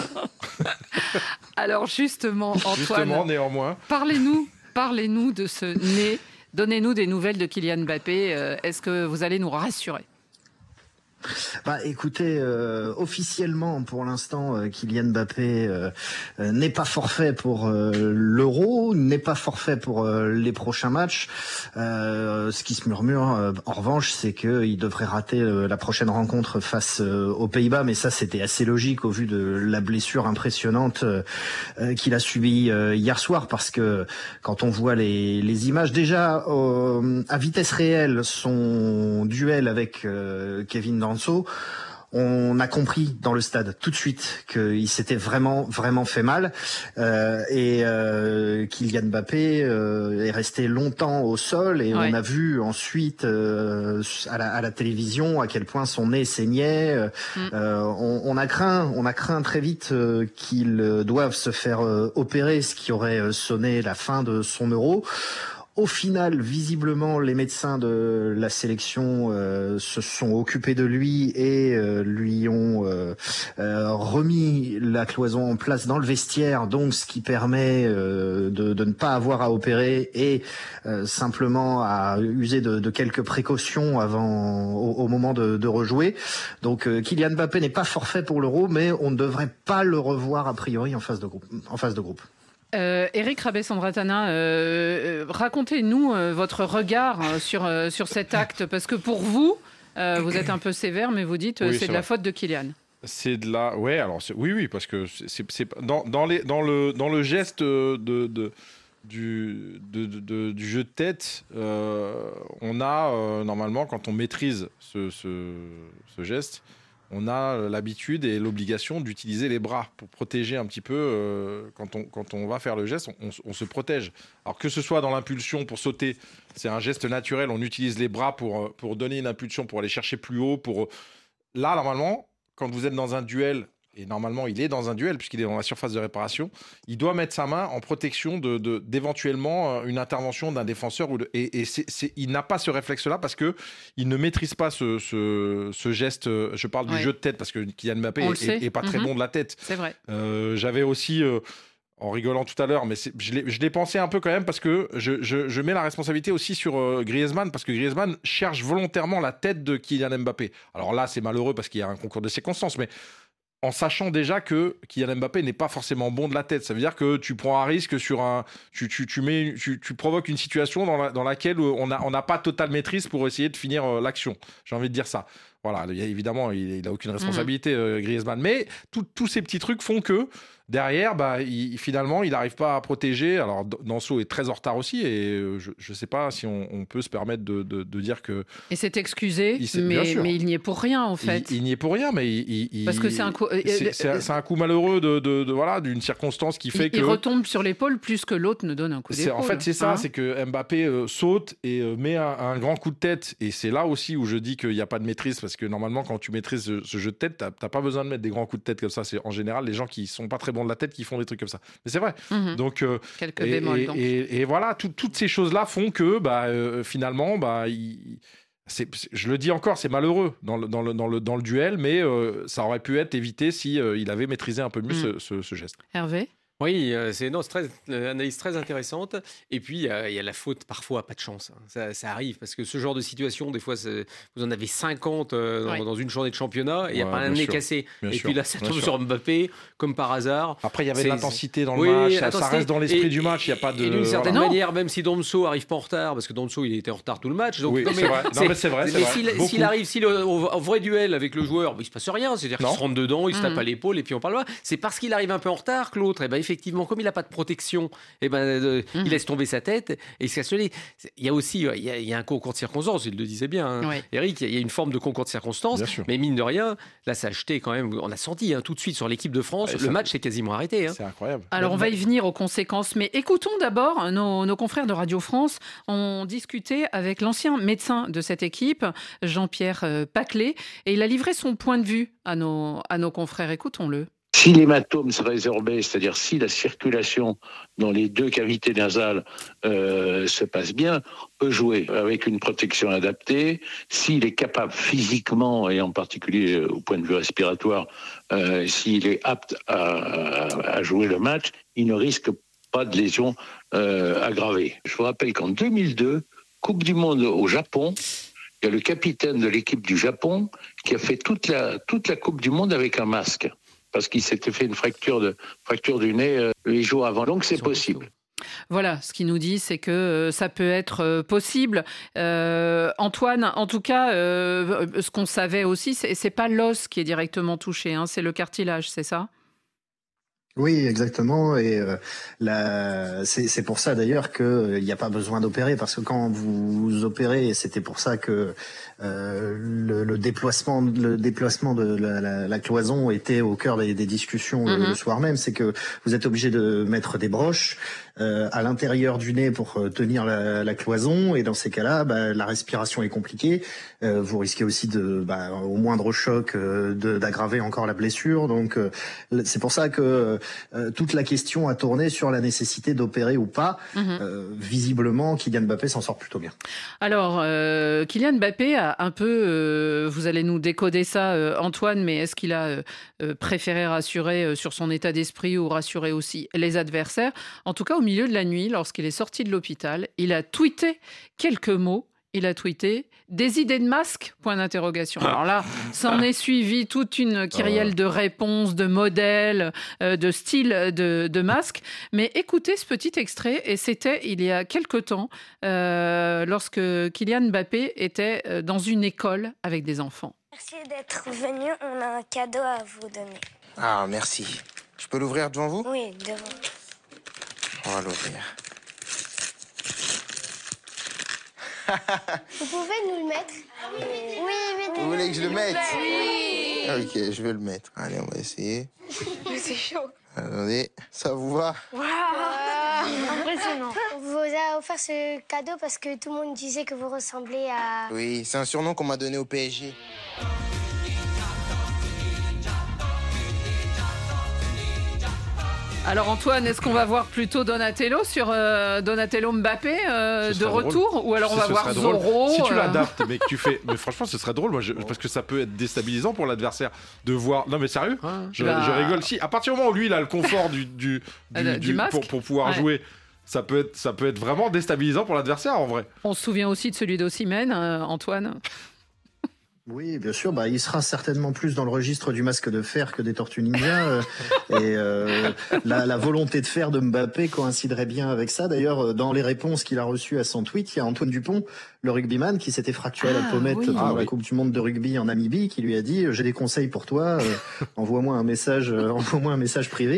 Alors justement, Antoine, néanmoins. Parlez-nous de ce nez. Donnez-nous des nouvelles de Kylian Mbappé. Est-ce que vous allez nous rassurer ? Écoutez, officiellement pour l'instant, Kylian Mbappé n'est pas forfait pour l'Euro, n'est pas forfait pour les prochains matchs. Ce qui se murmure, en revanche, c'est qu'il devrait rater la prochaine rencontre face aux Pays-Bas, mais ça c'était assez logique au vu de la blessure impressionnante qu'il a subie hier soir, parce que quand on voit les images, déjà à vitesse réelle, son duel avec Kevin Danso, on a compris dans le stade tout de suite qu'il s'était vraiment fait mal, et Kylian Mbappé est resté longtemps au sol, et on a vu ensuite à la télévision à quel point son nez saignait. On a craint très vite qu'il doive se faire opérer, ce qui aurait sonné la fin de son Euro. Au final, visiblement, les médecins de la sélection se sont occupés de lui et lui ont remis la cloison en place dans le vestiaire, donc ce qui permet de ne pas avoir à opérer et simplement à user de quelques précautions au moment de rejouer. Donc Kylian Mbappé n'est pas forfait pour l'Euro, mais on ne devrait pas le revoir a priori en phase de groupe. Eric Rabès-Andratana, racontez-nous votre regard sur cet acte, parce que pour vous, vous êtes un peu sévère, mais vous dites c'est de la faute de Kylian. C'est de la... Ouais, alors oui, parce que c'est dans le geste du jeu de tête, on a normalement, quand on maîtrise ce geste, on a l'habitude et l'obligation d'utiliser les bras pour protéger un petit peu. Quand on va faire le geste, on se protège. Alors que ce soit dans l'impulsion pour sauter, c'est un geste naturel, on utilise les bras pour donner une impulsion, pour aller chercher plus haut. Là, normalement, quand vous êtes dans un duel, et normalement il est dans un duel puisqu'il est dans la surface de réparation, il doit mettre sa main en protection d'éventuellement une intervention d'un défenseur. Il n'a pas ce réflexe-là parce qu'il ne maîtrise pas ce geste. Je parle du jeu de tête parce que Kylian Mbappé est pas très bon de la tête. C'est vrai. J'avais aussi... en rigolant tout à l'heure, mais je l'ai pensé un peu quand même, parce que je mets la responsabilité aussi sur Griezmann, parce que Griezmann cherche volontairement la tête de Kylian Mbappé. Alors là, c'est malheureux parce qu'il y a un concours de circonstances, mais en sachant déjà que Kylian Mbappé n'est pas forcément bon de la tête. Ça veut dire que tu prends un risque sur tu provoques une situation dans laquelle on n'a pas totale maîtrise pour essayer de finir l'action. J'ai envie de dire ça. Voilà, évidemment, il n'a aucune responsabilité, Griezmann. Mais tous ces petits trucs font que derrière, finalement, il n'arrive pas à protéger. Alors, Danso est très en retard aussi, et je ne sais pas si on peut se permettre de dire que... Et c'est excusé, mais il n'y est pour rien, en fait. Il n'y est pour rien, mais parce que c'est un coup... c'est un coup malheureux d'une circonstance qui fait que... Il retombe sur l'épaule plus que l'autre ne donne un coup d'épaule. En fait, c'est ça, c'est que Mbappé saute et met un grand coup de tête. Et c'est là aussi où je dis qu'il n'y a pas de maîtrise, parce que normalement, quand tu maîtrises ce jeu de tête, tu n'as pas besoin de mettre des grands coups de tête comme ça. C'est en général les gens qui ne sont pas très bons de la tête qui font des trucs comme ça. Mais c'est vrai. Donc, quelques bémols. Donc. Et voilà, toutes ces choses-là font que finalement, je le dis encore, c'est malheureux dans le duel, mais ça aurait pu être évité si il avait maîtrisé un peu mieux ce geste. Hervé ? Oui, c'est une analyse très intéressante. Et puis, il y a la faute, parfois, pas de chance. Ça arrive, parce que ce genre de situation, des fois, vous en avez 50 dans une journée de championnat, et il n'y a pas un nez cassé. Puis là, ça tombe sur Mbappé, comme par hasard. Après, il y avait de l'intensité dans le match, ça reste dans l'esprit du match, il n'y a pas de... Et d'une certaine manière, même si Danso arrive pas en retard, parce que Danso, il était en retard tout le match. Donc, c'est vrai. C'est vrai. Mais s'il arrive au vrai duel avec le joueur, il ne se passe rien. C'est-à-dire qu'il se rentre dedans, il se tape à l'épaule, et puis on parle pas. C'est parce qu'il arrive un peu en retard que l'autre, effectivement, effectivement, comme il n'a pas de protection, il laisse tomber sa tête et il se casse le nez. Il y a aussi il y a un concours de circonstances, il le disait bien, hein. Oui. Eric, il y a une forme de concours de circonstances, mais mine de rien, là, ça a acheté quand même, on a senti tout de suite sur l'équipe de France, le match est quasiment arrêté. Hein. C'est incroyable. Alors, on va y venir aux conséquences, mais écoutons d'abord nos confrères de Radio France ont discuté avec l'ancien médecin de cette équipe, Jean-Pierre Paclet, et il a livré son point de vue à nos confrères. Écoutons-le. Si l'hématome se résorbait, c'est-à-dire si la circulation dans les 2 cavités nasales se passe bien, on peut jouer avec une protection adaptée. S'il est capable physiquement, et en particulier au point de vue respiratoire, s'il est apte à jouer le match, il ne risque pas de lésions aggravées. Je vous rappelle qu'en 2002, Coupe du Monde au Japon, il y a le capitaine de l'équipe du Japon qui a fait toute la Coupe du Monde avec un masque, parce qu'il s'était fait une fracture du nez 8 jours avant. Donc c'est possible. Voilà, ce qu'il nous dit, c'est que ça peut être possible. Antoine, en tout cas, ce qu'on savait aussi, c'est pas l'os qui est directement touché, hein, c'est le cartilage, c'est ça ? Oui, exactement. Et c'est pour ça d'ailleurs qu'il n'y a pas besoin d'opérer, parce que quand vous opérez, et c'était pour ça que le déplacement de la cloison était au cœur des discussions le soir même, c'est que vous êtes obligé de mettre des broches à l'intérieur du nez pour tenir la cloison, et dans ces cas-là, la respiration est compliquée. Vous risquez aussi au moindre choc d'aggraver encore la blessure. Donc c'est pour ça que toute la question a tourné sur la nécessité d'opérer ou pas. Visiblement, Kylian Mbappé s'en sort plutôt bien. Alors, Kylian Mbappé a un peu, vous allez nous décoder ça, Antoine, mais est-ce qu'il a préféré rassurer sur son état d'esprit ou rassurer aussi les adversaires ? En tout cas, au milieu de la nuit, lorsqu'il est sorti de l'hôpital, il a tweeté quelques mots. Il a tweeté « Des idées de masques ?» point d'interrogation. Alors là, s'en est suivi toute une kyrielle de réponses, de modèles, de styles de masques. Mais écoutez ce petit extrait, et c'était il y a quelque temps, lorsque Kylian Mbappé était dans une école avec des enfants. Merci d'être venu, on a un cadeau à vous donner. Ah, merci. Je peux l'ouvrir devant vous ? Oui, devant. On va l'ouvrir. Vous pouvez nous le mettre ? Oui, mettez-le. Vous voulez que je le mette ? Oui. Ok, je vais le mettre. Allez, on va essayer. C'est chaud. Attendez, ça vous va ? Waouh, impressionnant. On vous a offert ce cadeau parce que tout le monde disait que vous ressemblez à... Oui, c'est un surnom qu'on m'a donné au PSG. Alors Antoine, est-ce qu'on va voir plutôt Donatello sur Donatello Mbappé de retour drôle. Ou alors on va voir Zorro Si tu l'adaptes, mais que tu fais... Mais franchement, ce serait drôle, parce que ça peut être déstabilisant pour l'adversaire de voir... Non mais sérieux, je rigole. Si, à partir du moment où lui, il a le confort du masque pour pouvoir jouer... Ça peut être vraiment déstabilisant pour l'adversaire en vrai. On se souvient aussi de celui d'Osimhen, Antoine. Oui, bien sûr. Il sera certainement plus dans le registre du masque de fer que des Tortues Ninja. Et la volonté de fer de Mbappé coïnciderait bien avec ça. D'ailleurs, dans les réponses qu'il a reçues à son tweet, il y a Antoine Dupont, le rugbyman, qui s'était fracturé la pommette pendant la Coupe du Monde de rugby en Namibie, qui lui a dit « J'ai des conseils pour toi, envoie-moi un message privé ».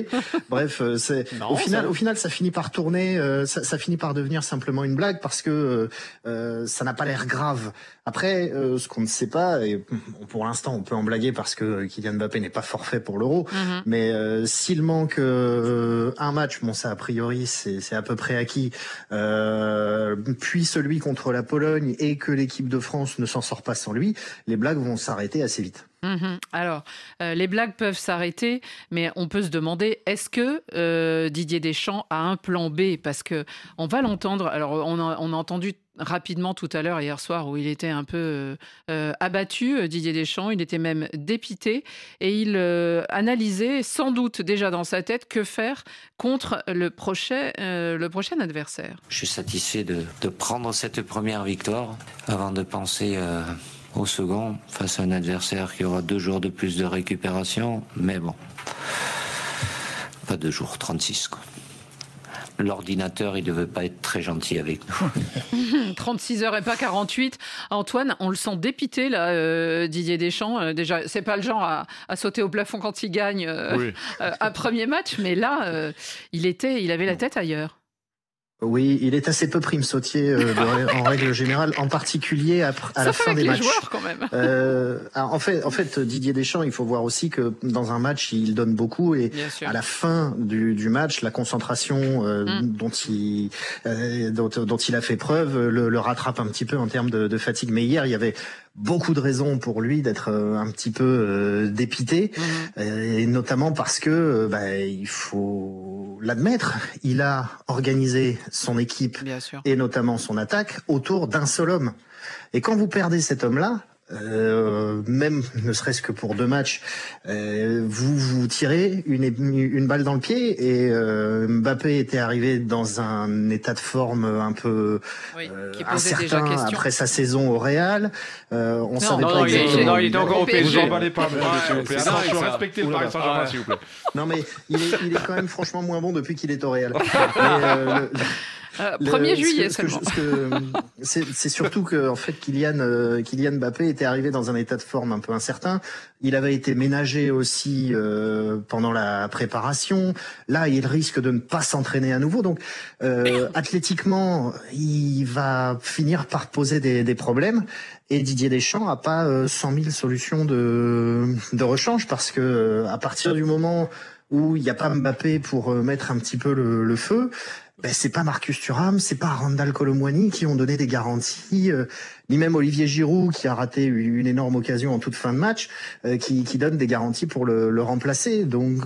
Bref, au final, ça finit par tourner, ça finit par devenir simplement une blague, parce que ça n'a pas l'air grave. Après, ce qu'on ne sait pas, et pour l'instant on peut en blaguer parce que Kylian Mbappé n'est pas forfait pour l'Euro, mais s'il manque un match, bon ça a priori c'est à peu près acquis, puis celui contre la Pologne, et que l'équipe de France ne s'en sort pas sans lui, les blagues vont s'arrêter assez vite. Alors, les blagues peuvent s'arrêter, mais on peut se demander, est-ce que Didier Deschamps a un plan B ? Parce qu'on va l'entendre, alors on a entendu rapidement tout à l'heure, hier soir, où il était un peu abattu, Didier Deschamps, il était même dépité, et il analysait sans doute déjà dans sa tête que faire contre le prochain adversaire. Je suis satisfait de prendre cette première victoire avant de penser... au second, face à un adversaire qui aura 2 jours de plus de récupération, mais bon, pas 2 jours, 36 quoi. l'ordinateur, il ne devait pas être très gentil avec nous. 36 heures et pas 48. Antoine, on le sent dépité, là, Didier Deschamps. Déjà, c'est pas le genre à sauter au plafond quand il gagne un premier match, mais là, il avait la tête ailleurs. Oui, il est assez peu prime sautier en règle générale, en particulier à la fin des matchs. Joueurs, quand même. En fait, Didier Deschamps, il faut voir aussi que dans un match, il donne beaucoup et à la fin du match, la concentration dont il a fait preuve le rattrape un petit peu en termes de fatigue. Mais hier, il y avait beaucoup de raisons pour lui d'être un petit peu dépité, et notamment parce que il faut l'admettre, il a organisé son équipe et notamment son attaque autour d'un seul homme. Et quand vous perdez cet homme-là, même ne serait-ce que pour 2 matchs, vous tirez une balle dans le pied et Mbappé était arrivé dans un état de forme un peu incertain après sa saison au Real. On savait pas exactement. Il était encore au PSG. Vous emballez pas, s'il vous plaît. Attention, respectez le Paris Saint-Germain, s'il vous plaît. Non mais il est quand même franchement moins bon depuis qu'il est au Real. 1er juillet seulement. C'est surtout que en fait Kylian Mbappé était arrivé dans un état de forme un peu incertain. Il avait été ménagé aussi pendant la préparation. Là, il risque de ne pas s'entraîner à nouveau. Donc, athlétiquement, il va finir par poser des problèmes. Et Didier Deschamps n'a pas 100 000 solutions de rechange parce que à partir du moment où il n'y a pas Mbappé pour mettre un petit peu le feu, c'est pas Marcus Thuram, c'est pas Randal Kolo Muani qui ont donné des garanties, ni même Olivier Giroud qui a raté une énorme occasion en toute fin de match, qui donne des garanties pour le remplacer. Donc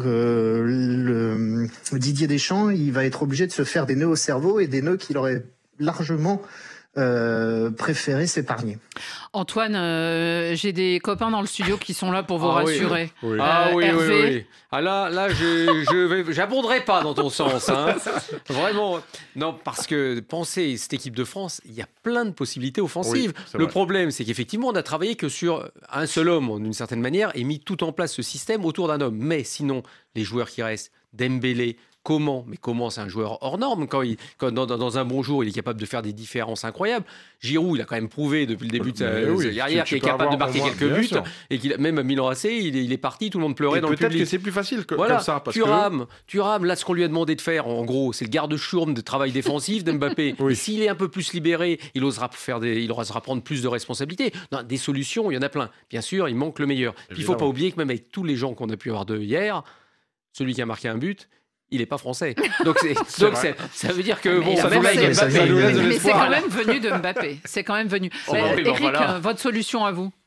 Didier Deschamps, il va être obligé de se faire des nœuds au cerveau et des nœuds qu'il aurait largement préféré s'épargner. Antoine, j'ai des copains dans le studio qui sont là pour vous rassurer. Oui. Hervé. Oui. Ah là, j'abonderai pas dans ton sens, hein. Vraiment. Non, parce que pensez, cette équipe de France, il y a plein de possibilités offensives. Le problème, c'est qu'effectivement, on a travaillé que sur un seul homme, d'une certaine manière, et mis tout en place ce système autour d'un homme. Mais sinon, les joueurs qui restent, Dembélé, Comment c'est un joueur hors norme quand dans un bon jour il est capable de faire des différences incroyables. Giroud, il a quand même prouvé depuis le début de sa carrière qu'il est capable de marquer quelques buts et qu'il même à Milan AC il est parti, tout le monde pleurait dans le public. Peut-être que c'est plus facile comme ça. Parce Thuram, là ce qu'on lui a demandé de faire en gros, c'est le garde-chourme de travail défensif d'Mbappé. Et s'il est un peu plus libéré, il osera prendre plus de responsabilités. Non, des solutions, il y en a plein. Bien sûr, il manque le meilleur. Puis, il ne faut pas oublier que même avec tous les gens qu'on a pu avoir hier, celui qui a marqué un but, il n'est pas français. Donc ça veut dire que ça va avec Mbappé. Mais c'est quand même venu de Mbappé. C'est quand même venu. Eric, votre solution à vous?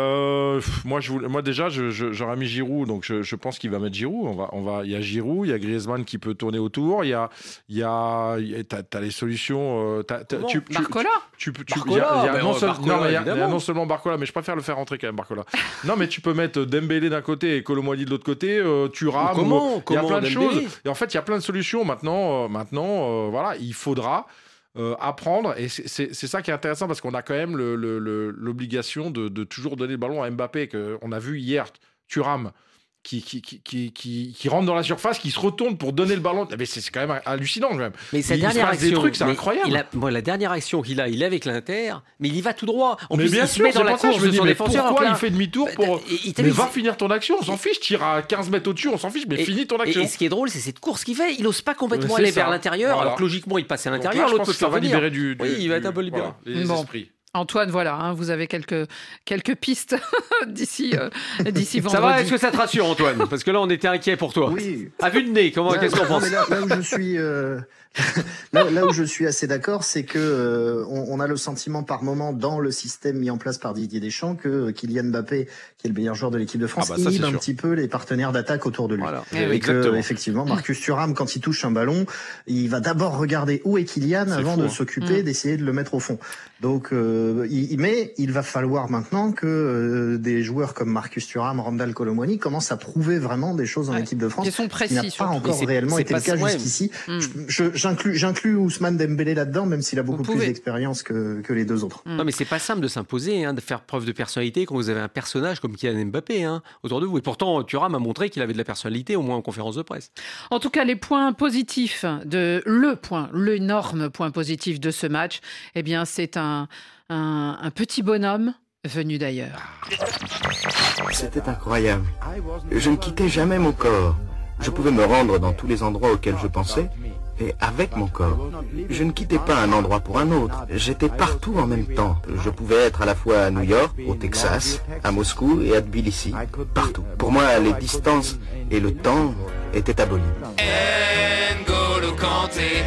Moi déjà j'aurais mis Giroud, donc je pense qu'il va mettre Giroud. Il y a Giroud, il y a Griezmann qui peut tourner autour, t'as les solutions. Barcola. Il y a non seulement Barcola, mais je préfère le faire rentrer quand même Barcola. Non mais tu peux mettre Dembélé d'un côté et Kolo Muani de l'autre côté, Thuram. Il y a plein de choses. Et en fait il y a plein de solutions. Maintenant, voilà, il faudra apprendre, et c'est ça qui est intéressant parce qu'on a quand même l'obligation de toujours donner le ballon à Mbappé, qu'on a vu hier, Thuram qui rentre dans la surface, qui se retourne pour donner le ballon. Mais c'est quand même hallucinant quand même. Mais sa dernière action, des trucs, c'est incroyable. La dernière action qu'il a, il est avec l'Inter, mais il y va tout droit. En plus, il se met dans la course de son défenseur. Pourquoi il fait demi-tour pour va finir ton action? On s'en fiche, tire à 15 mètres au-dessus, on s'en fiche, mais finis ton action. Et ce qui est drôle, c'est cette course qu'il fait. Il n'ose pas complètement aller vers l'intérieur, alors que logiquement, il passe à l'intérieur, l'autre peut faire venir. Oui, il va être un peu libéré. Les esprits. Antoine, voilà, vous avez quelques pistes d'ici vendredi. Ça va, est-ce que ça te rassure, Antoine? Parce que là, on était inquiet pour toi. Oui. À vue de nez, qu'est-ce qu'on pense? Là où je suis, là où je suis assez d'accord, c'est que on a le sentiment par moment dans le système mis en place par Didier Deschamps que Kylian Mbappé, qui est le meilleur joueur de l'équipe de France, inhibe un petit peu les partenaires d'attaque autour de lui. Voilà. Et que effectivement, Marcus Thuram, quand il touche un ballon, il va d'abord regarder où est Kylian avant de s'occuper d'essayer de le mettre au fond. Donc mais il va falloir maintenant que des joueurs comme Marcus Thuram, Randal Kolo Muani commencent à prouver vraiment des choses en équipe de France. Ils sont précis, qui n'a pas encore réellement été le cas jusqu'ici. J'inclus Ousmane Dembélé là-dedans, même s'il a beaucoup plus d'expérience que les deux autres. Non, mais c'est pas simple de s'imposer, de faire preuve de personnalité quand vous avez un personnage comme Kylian Mbappé autour de vous. Et pourtant, Thuram a montré qu'il avait de la personnalité, au moins en conférence de presse. En tout cas, les points positifs l'énorme point positif de ce match, eh bien, c'est un petit bonhomme venu d'ailleurs. C'était incroyable. Je ne quittais jamais mon corps. Je pouvais me rendre dans tous les endroits auxquels je pensais, et avec mon corps. Je ne quittais pas un endroit pour un autre. J'étais partout en même temps. Je pouvais être à la fois à New York, au Texas, à Moscou et à Tbilissi. Partout. Pour moi, les distances et le temps étaient abolis. N'Golo Kanté,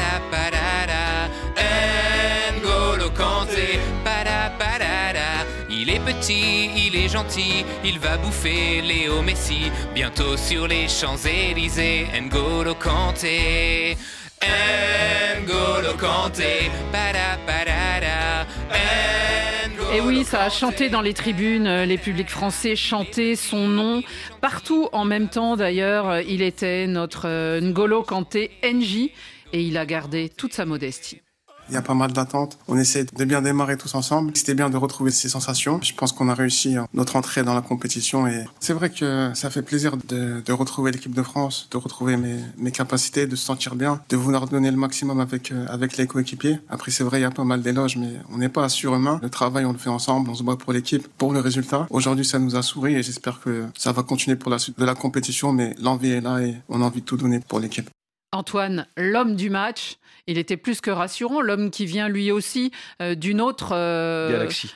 N'Golo Kanté, il est petit, il est gentil, il va bouffer Léo Messi. Bientôt sur les Champs-Élysées, N'Golo Kanté, N'Golo Kanté, Et oui, ça a chanté dans les tribunes, les publics français chantaient son nom partout en même temps. D'ailleurs, il était notre N'Golo Kanté NJ et il a gardé toute sa modestie. Il y a pas mal d'attentes. On essaie de bien démarrer tous ensemble. C'était bien de retrouver ces sensations. Je pense qu'on a réussi notre entrée dans la compétition et c'est vrai que ça fait plaisir de retrouver l'équipe de France, de retrouver mes capacités, de se sentir bien, de vouloir donner le maximum avec les coéquipiers. Après, c'est vrai, il y a pas mal d'éloges, mais on n'est pas surhumain. Le travail, on le fait ensemble. On se bat pour l'équipe, pour le résultat. Aujourd'hui, ça nous a souri et j'espère que ça va continuer pour la suite de la compétition, mais l'envie est là et on a envie de tout donner pour l'équipe. Antoine, l'homme du match, il était plus que rassurant. L'homme qui vient lui aussi d'une autre galaxie.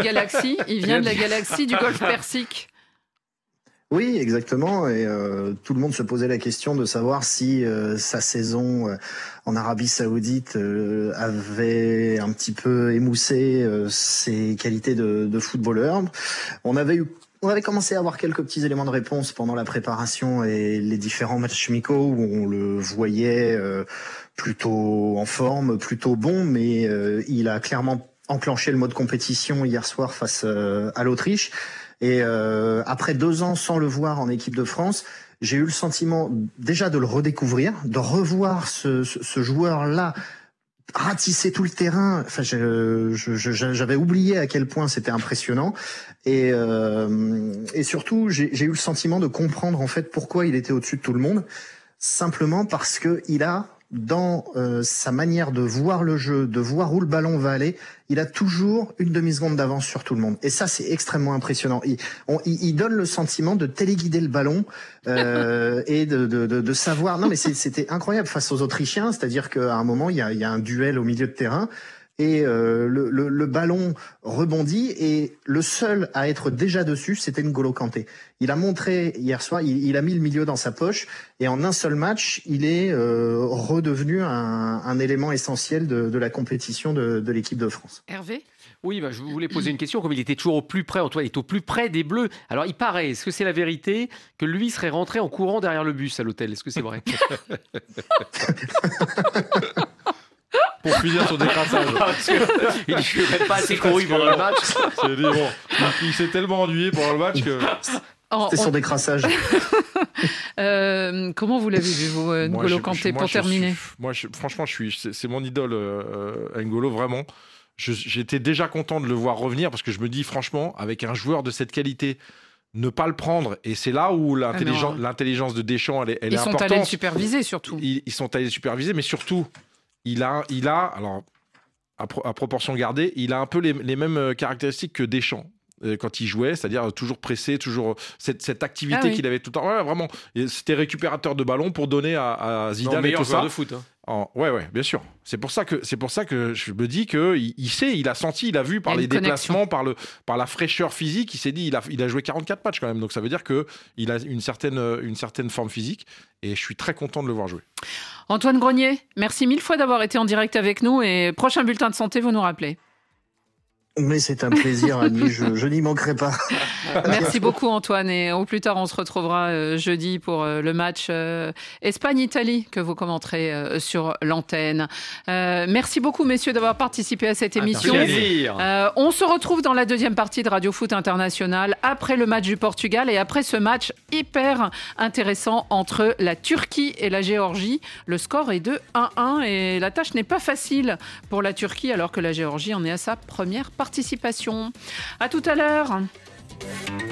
Il vient de la galaxie du Golfe Persique. Oui, exactement. Et tout le monde se posait la question de savoir si sa saison en Arabie Saoudite avait un petit peu émoussé ses qualités de footballeur. On avait commencé à avoir quelques petits éléments de réponse pendant la préparation et les différents matchs amicaux où on le voyait plutôt en forme, plutôt bon, mais il a clairement enclenché le mode compétition hier soir face à l'Autriche. Et après 2 ans sans le voir en équipe de France, j'ai eu le sentiment déjà de le redécouvrir, de revoir ce joueur-là ratisser tout le terrain. Enfin, j'avais oublié à quel point c'était impressionnant. Et surtout, j'ai eu le sentiment de comprendre en fait pourquoi il était au-dessus de tout le monde. Simplement parce que il a, dans sa manière de voir le jeu, de voir où le ballon va aller, il a toujours une demi-seconde d'avance sur tout le monde. Et ça, c'est extrêmement impressionnant. Il donne le sentiment de téléguider le ballon et de savoir... Non, mais c'était incroyable face aux Autrichiens. C'est-à-dire qu'à un moment, il y a un duel au milieu de terrain et le ballon rebondit et le seul à être déjà dessus, c'était N'Golo Kanté. Il a montré hier soir, il a mis le milieu dans sa poche et en un seul match, il est redevenu un élément essentiel de la compétition de l'équipe de France. Hervé ? Oui, je voulais poser une question. Comme il était toujours au plus près, Antoine, il est au plus près des Bleus. Alors, il paraît, est-ce que c'est la vérité, que lui serait rentré en courant derrière le bus à l'hôtel ? Est-ce que c'est vrai ? Pour finir sur décrassage. Il ne serait pas assez couru pendant le match. Il s'est tellement ennuyé pendant le match que... C'était sur décrassage. Comment vous l'avez vu, vous, N'Golo Kanté, pour terminer ? Franchement, c'est mon idole, N'Golo, vraiment. J'étais déjà content de le voir revenir parce que je me dis, franchement, avec un joueur de cette qualité, ne pas le prendre. Et c'est là où l'intelligence de Deschamps, elle est importante. Ils sont allés le superviser, surtout. Ils sont allés le superviser, mais surtout... Il a, alors, à proportion gardée, il a un peu les mêmes caractéristiques que Deschamps quand il jouait, c'est-à-dire toujours pressé, toujours cette activité qu'il avait tout le temps. Ouais, vraiment, c'était récupérateur de ballon pour donner à Zidane et tout ça. De foot. Ouais, bien sûr. C'est pour ça que je me dis que il sait, il a senti, il a vu par les déplacements, par la fraîcheur physique. Il s'est dit, il a joué 44 matchs quand même, donc ça veut dire que il a une certaine forme physique. Et je suis très content de le voir jouer. Antoine Grenier, merci 1000 fois d'avoir été en direct avec nous. Et prochain bulletin de santé, vous nous rappelez. Mais c'est un plaisir, Annie, je n'y manquerai pas. Merci beaucoup Antoine, et au plus tard on se retrouvera jeudi pour le match Espagne-Italie que vous commenterez sur l'antenne. Merci beaucoup messieurs d'avoir participé à cette émission. On se retrouve dans la deuxième partie de Radio Foot International après le match du Portugal et après ce match hyper intéressant entre la Turquie et la Géorgie. Le score est de 1-1 et la tâche n'est pas facile pour la Turquie alors que la Géorgie en est à sa première participation. À tout à l'heure.